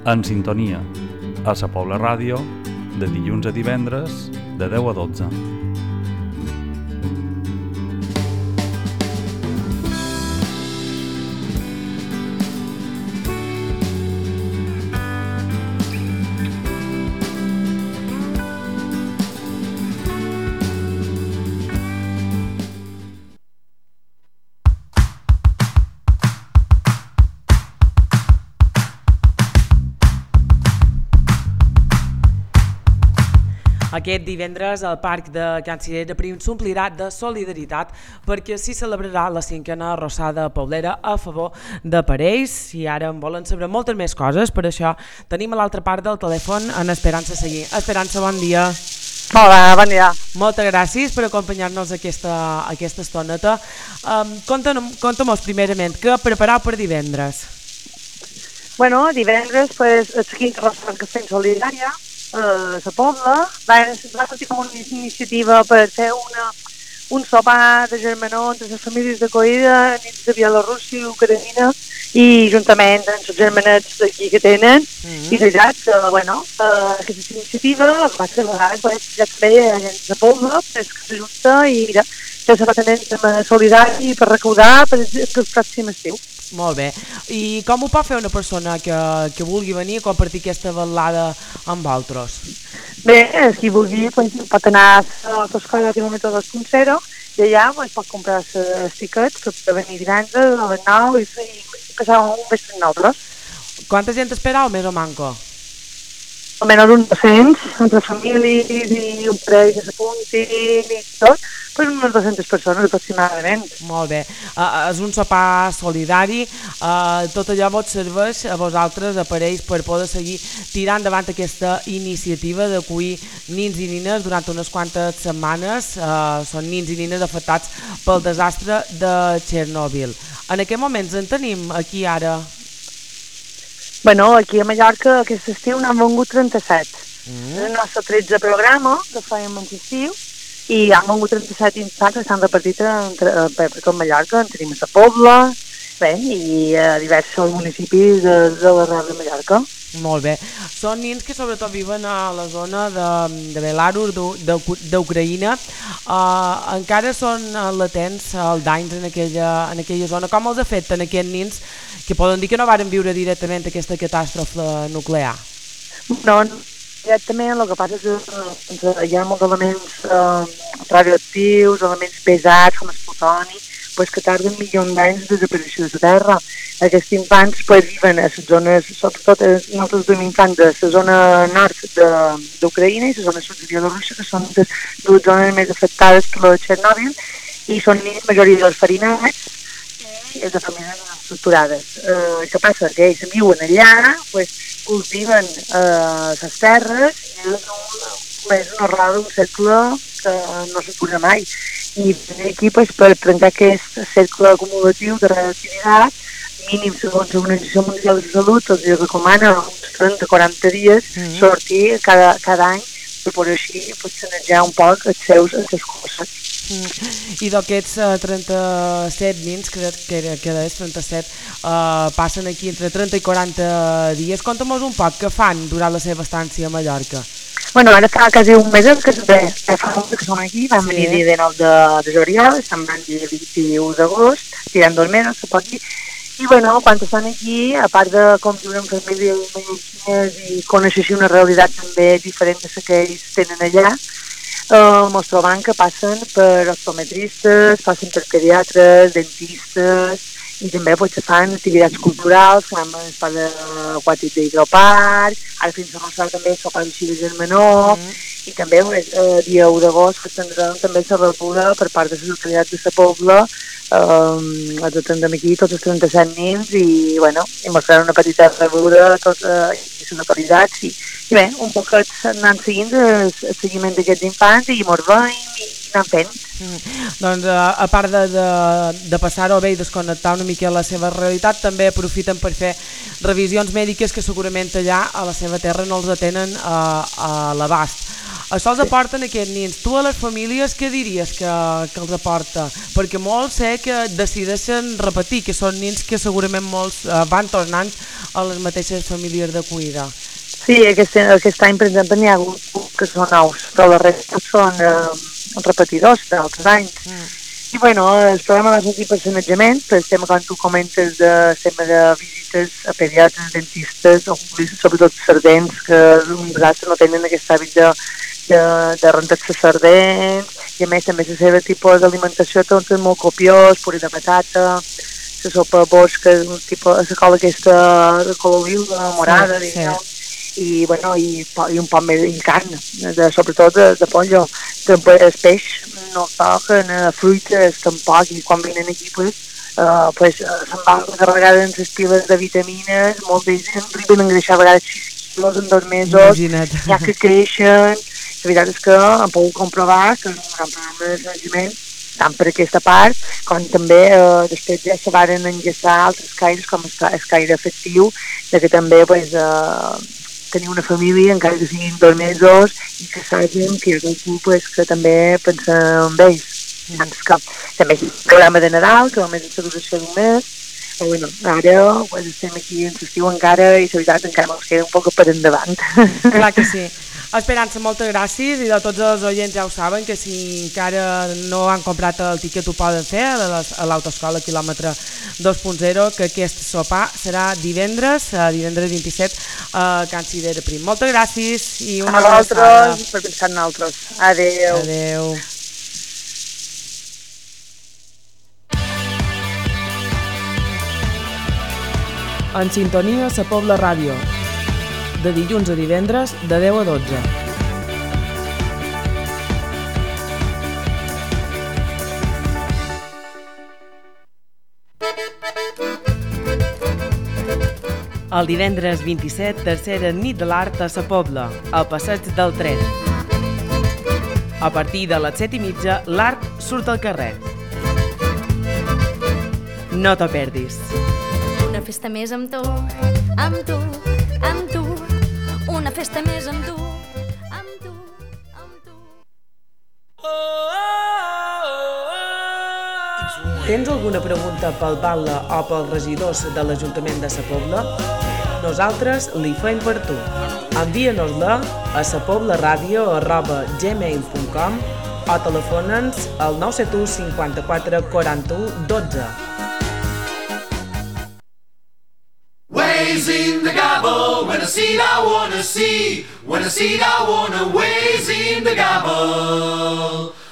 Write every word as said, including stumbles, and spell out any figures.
En sintonia, a Sa Pobla Ràdio, de dilluns a divendres, de deu a dotze. Aquest divendres el Parc de Can Cirera Prim s'omplirà de solidaritat perquè s'hi celebrarà la cinquena arrossada poblera a favor de parells i ara en volen saber moltes més coses, per això tenim a l'altra part del telèfon en Esperança Seguí. Esperança, bon dia. Hola, bon dia. Moltes gràcies per acompanyar-nos aquesta, aquesta estoneta. Um, Conta-nos primerament, què prepareu per divendres? Bueno, divendres, pues, el quinta arrossada que fem solidària a la Pobla, va, va sortir com una iniciativa per fer una, un sopar de germanor entre les famílies d'acollida nits de Bielorússia i Ucraïna i juntament amb els germanets d'aquí que tenen. Mm-hmm. I és veritat que, bueno, uh, aquesta iniciativa va ser a vegades, pues, ja també hi ha gent de Pobla pues, que s'ajunta i mira, ja se va tenir un tema solidari per recaudar per el pròxim estiu. Molt bé. I com ho pot fer una persona que, que vulgui venir a compartir aquesta velada amb vosaltres? Bé, qui vulgui pues, pot anar a l'Escola quilòmetre dos punt zero i allà pues, pot comprar els tiquets per venir divendres a les nou i, i passar un vespre amb nosaltres. Quanta gent esperau, més o manco? Almenys uns dos-cents, entre famílies i un parell que s'apuntin i tot, pues unes dues-centes persones aproximadament. Molt bé. Uh, és un sopar solidari. Uh, tot allò vos serveix a vosaltres, a parells, per poder seguir tirant davant aquesta iniciativa d'acollir nins i nines durant unes quantes setmanes. Uh, són nins i nines afectats pel desastre de Txernòbil. En aquest moments en tenim aquí ara? Bueno, aquí a Mallorca aquest estiu n'han vengut trenta-set. Mm. El nostre tretze programa que fèiem aquest estiu i han vengut trenta-set infants que estan repartits entre, per tot Mallorca, en tenim a la Pobla, bé, i a diversos municipis de, de l'arrel de Mallorca. Molt bé. Són nins que sobretot viven a la zona de, de Belarus, d'Ucraïna. Uh, encara són latents els danys en aquella, en aquella zona. Com els afecten aquests nins que poden dir que no varen viure directament aquesta catàstrofe nuclear? No, directament el que passa és que uh, hi ha molts elements uh, radioactius, elements pesats com el plutoni, pues, que tarden milions d'anys de desaparició de la Terra. Aquests infants pues, viven a les zones, sobretot nosaltres tenim infants de la zona nord d'Ucraïna i la zona sud de Bielorússia, que són les dues zones més afectades per la Txernòbil, i són nens majoria dels farinats i de famílies estructurades. Eh, què passa? Que ells viuen allà, pues, cultiven eh, les terres i és, un, és una roda, un cercle que no s'atura mai. I aquí, pues, per trencar aquest cercle acumulatiu de radioactivitat, mínim segons l'Organització Mundial de Salut, els recomana uns trenta a quaranta dies mm-hmm. sortir cada, cada any per poder així pues, sanejar un poc els seus, els seus cossos. Mm. I d'aquests uh, trenta-set nins, que, que, que és trenta-set, uh, passen aquí entre trenta i quaranta dies. Conta'm-nos un poc què fan durant la seva estància a Mallorca. Bueno, ara fa quasi un mes que bé, fa un que som aquí, vam sí. venir dia dinou de, de juliol, estem van dia vint-i-u d'agost, tirant dos mesos, se pot dir. I bueno, quan estan aquí, a part de conviure amb famílies mallorquines i conèixer així una realitat també diferent de la que ells tenen allà, eh, mos trobem que passen per optometristes, passen per pediatres, dentistes, i també pues, fan activitats culturals, que vam al sopar aquàtic d'hidroparc, ara fins a Rossar també el sopar de germanor, mm. i també el eh, dia u d'agost que tindrem també la rebuda per part de les localitats de la Pobla. Um, els atendem aquí tots els trenta-set nins i, bueno, i mostrant una petita rebuda a totes uh, les localitats i, i bé, un poc anant seguint el, el seguiment d'aquests infants i mos veiem i anant fent. Mm. Doncs uh, a part de, de, de passar-ho bé i desconnectar una mica la seva realitat, també aprofiten per fer revisions mèdiques que segurament allà a la seva terra no els atenen uh, a l'abast. Això els aporten aquests nens. Tu a les famílies què diries que, que els aporta? Perquè molts sé que decideixen repetir, que són nens que segurament molts eh, van tornant a les mateixes famílies d'acollida. Sí, aquest, aquest any, per exemple, n'hi ha hagut que són nous, però la resta són eh, repetidors d'altres anys. Mm. I bueno, el programa va sortir per sanejament, per el tema, com tu comentes, de tema de visites a pediatres, dentistes, sobretot sardents, que uns altres no tenen aquest hàbit de, de, de rentar-se sardents, i a més també la seva tipus d'alimentació tot és molt copiós, puré de patata, la sopa bosca, un tipus, la cola aquesta de color viu, morada, sí, diguem, sí. I, bueno, i, i un poc més de carn, de, sobretot de, de pollo. També el peix no toquen, eh, fruites tampoc, i quan venen aquí pues, uh, pues, uh, se'n van recarregant les piles de vitamines, molts d'ells arriben a engreixar a vegades sis quilos en dos mesos, ja que creixen. La veritat és que hem pogut comprovar que és un gran programa de sanejament, tant per aquesta part, com també eh, després ja se van enllaçar altres caires, com el caire efectiu, de que també pues, eh, tenir una família, encara que siguin dos mesos, i que sàpiguen que hi ha algú pues, que també pensa en ells. Mm. Que, també és un programa de Nadal, que només és la duració d'un mes, però bueno, ara pues, estem aquí en l'estiu encara, i la veritat encara ens queda un poc per endavant. Clar que sí. Esperança, moltes gràcies, i de tots els oients ja ho saben, que si encara no han comprat el tiquet ho poden fer a l'autoescola quilòmetre dos punt zero, que aquest sopar serà divendres, divendres vint-i-set, a Can Sidera Prim. Moltes gràcies i una abraçada. Per pensar en nosaltres. Adéu. Adéu. En sintonia Sa Pobla Ràdio, de dilluns a divendres, de deu a dotze. El divendres vint-i-set, tercera nit de l'art a Sa Pobla, al passeig del tren. A partir de les set i mitja, l'art surt al carrer. No t'ho perdis. Una festa més amb tu, amb tu, amb tu. Una festa més amb tu, amb tu, amb tu. Tens alguna pregunta pel batlle o pels regidors de l'Ajuntament de Sa Pobla? Nosaltres li fem per tu. Envia-nos-la a sapoblaradio arroba gmail punt com o telefona'ns al nou set u cinquanta-quatre quaranta-u dotze. Ways in the gobble, when I see it I wanna see, when I see it I wanna ways in the gobble.